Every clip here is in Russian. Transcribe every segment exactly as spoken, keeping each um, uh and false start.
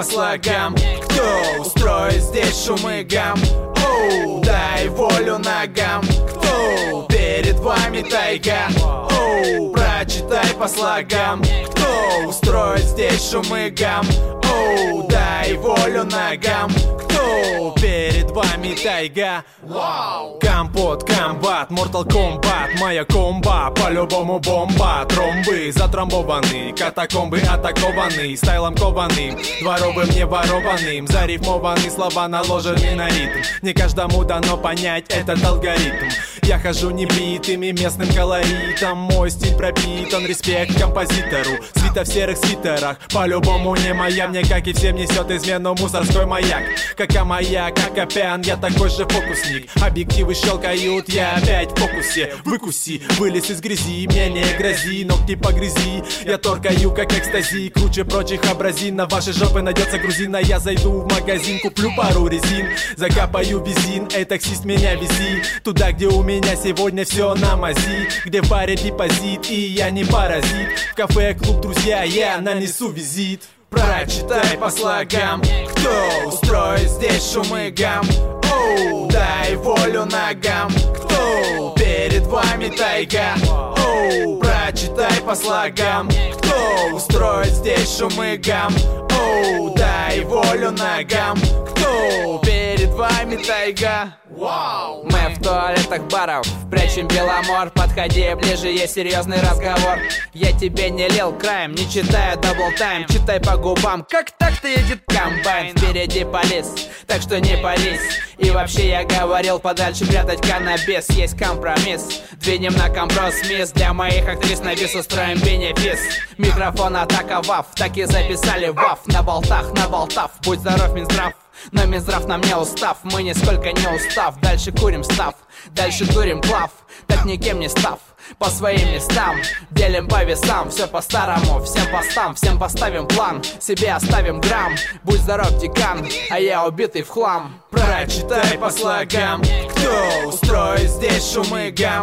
слогам. Кто устроит здесь шум и гам? Оу, дай волю ногам. Кто перед вами тайга? Оу, прочитай по слогам. Кто устроит здесь шум и гам? Оу, дай волю ногам. Кто перед вами тайга? Вау! Компот, комбат, Mortal Kombat, моя комба, по-любому бомба. Тромбы затрамбованы, катакомбы атакованы, стайлом кованым, дворовым не ворованным. Зарифмованы слова, наложены на ритм. Не каждому дано понять этот алгоритм. Я хожу небритым и местным колоритом. Мой стиль пропитан, респект композитору. Свита в серых свитерах, по-любому не моя. Мне, как и всем, несет измену мусорской маяк. Как моя, как опян, я такой же фокусник. Объективы щелкают, я опять в фокусе. Выкуси, вылез из грязи, мне не грози, ногти погрызи. Я торкаю, как экстази, круче прочих образин. На вашей жопе найдется грузина. Я зайду в магазин, куплю пару резин, закапаю бензин, эй, таксист, меня вези туда, где у меня сегодня все на мази, где в баре депозит, и я не паразит. В кафе, клуб, друзья, я нанесу визит. Прочитай по слогам. Кто устроит здесь шум и гам? Оу, дай волю ногам. Кто перед вами тайга? Оу, прочитай по слогам. Кто устроит здесь шум и гам? Оу, дай волю ногам. Кто перед вами тайга? Вау! Мы в туалетах баров прячем беломор. Подходи ближе, есть серьезный разговор. Я тебе не лил краем, не читая дабл тайм. Читай по губам, как так-то едет комбайн. Впереди полис, так что не пались. И вообще я говорил подальше прятать каннабис. Есть компромисс, двинем на компромисс. Для моих актрис на вис устроим бенефис. Микрофон атаковав, так и записали ваф. На болтах, на болтав, будь здоров, Минздрав. Но Минздрав нам не устав, мы нисколько не устав. Дальше курим став, дальше дурим клав. Так никем не став, по своим местам. Делим по весам, все по-старому. Всем постам, всем поставим план. Себе оставим грамм, будь здоров, декан. А я убитый в хлам. Прочитай по слогам. Кто устроит здесь шум и гам?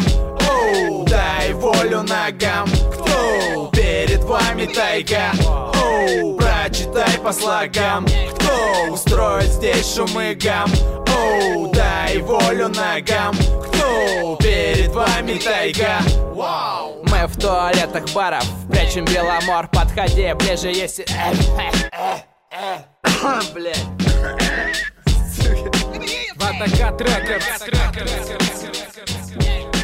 Оу, дай волю ногам. Кто перед вами тайга? Оу, прочитай по слогам. Кто устроит здесь шум и гам? Оу, дай волю ногам. Кто перед вами тайга? Вау! Мы в туалетах баров прячем беломор. Подходи ближе, если... Блядь. Ватака Трекерс.